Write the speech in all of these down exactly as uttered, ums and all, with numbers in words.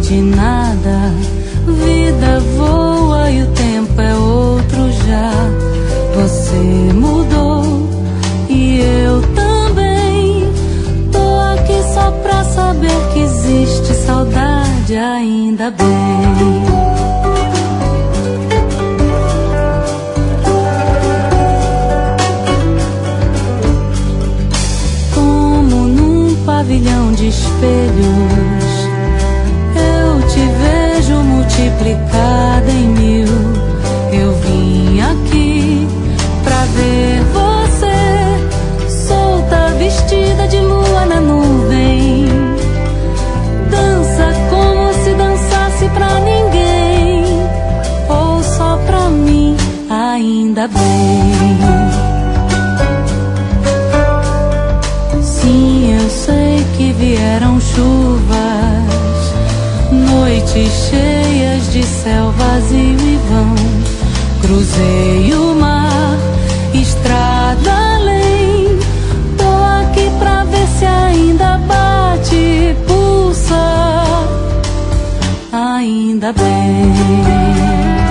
de nada. Vida voa e o tempo é outro já. Você mudou e eu também. Tô aqui só pra saber que existe saudade, ainda bem. Como num pavilhão de espelhos, eu te vejo multiplicada em mil. Eu vim aqui pra ver você, solta, vestida de lua na nuvem. Dança como se dançasse pra ninguém, ou só pra mim, ainda bem. Sim, eu sei que vieram chuvas, noites cheias de céu vazio e vão. Cruzei o mar, estrada além. Tô aqui pra ver se ainda bate, pulsa, ainda bem.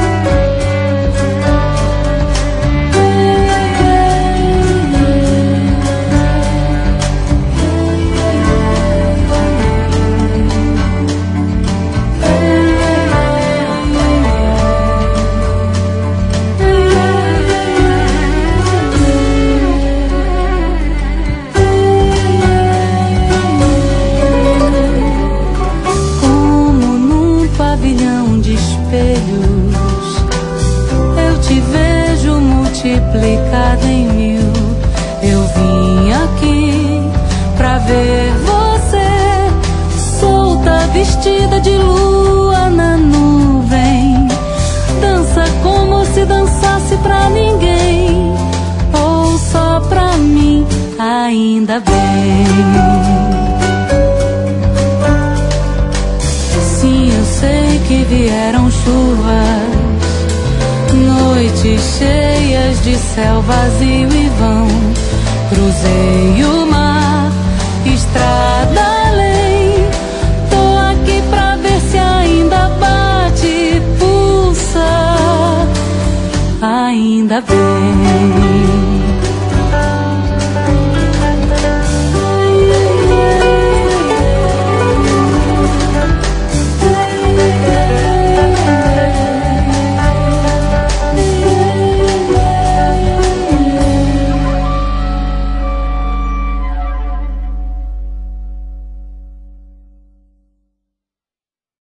Eu te vejo multiplicada em mil. Eu vim aqui pra ver você, solta, vestida de lua na nuvem. Dança como se dançasse pra ninguém, ou só pra mim, ainda bem. Sim, eu sei que vieram chuvas, noites cheias de céu vazio e vão. Cruzei o mar, estrada